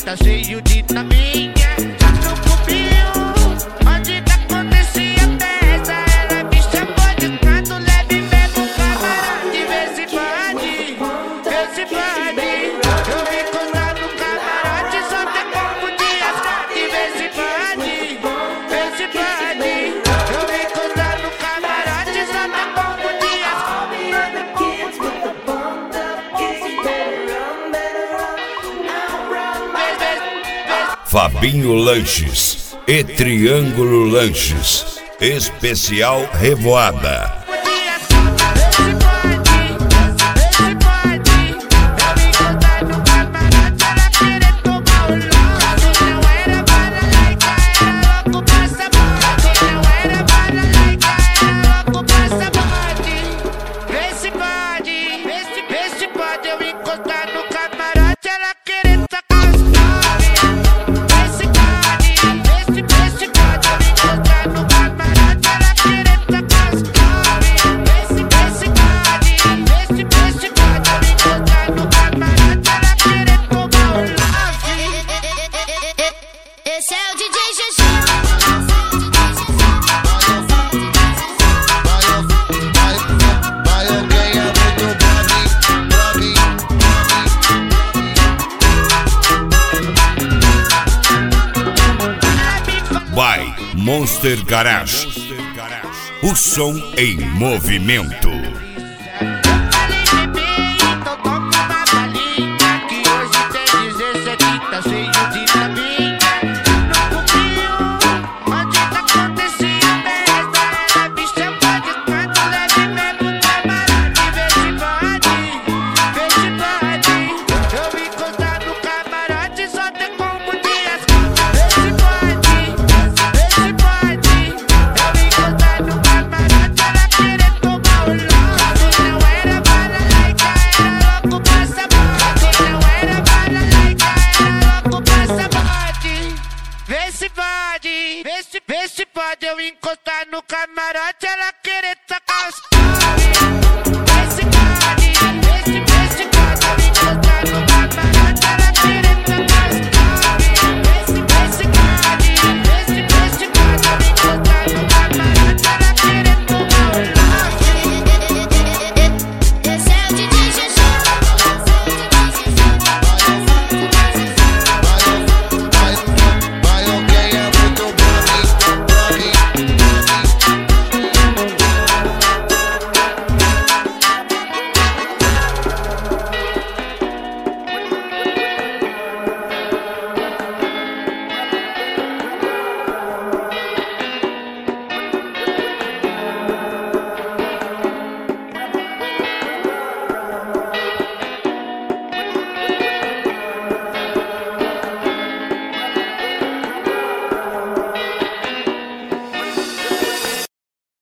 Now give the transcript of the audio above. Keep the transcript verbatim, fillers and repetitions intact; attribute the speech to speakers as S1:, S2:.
S1: tá cheio de taminha. No cubinho, onde tá acontecia a festa, ela me chamou de canto, leve mesmo camarote. Vê se pode, vê se pode. Eu me encontrar no camarote, só tem como de asfalto. Vê se pode, vê se pode. Eu me encontrar no camarote, só tem como de asfalto.
S2: Fabinho Lanches e Triângulo Lanches, especial Revoada.
S3: Esse é o D J G G.
S2: By Monster Garage, o som em movimento.
S1: Vê se pode, vê se, vê se pode eu encostar no camarote, ela querer tacar os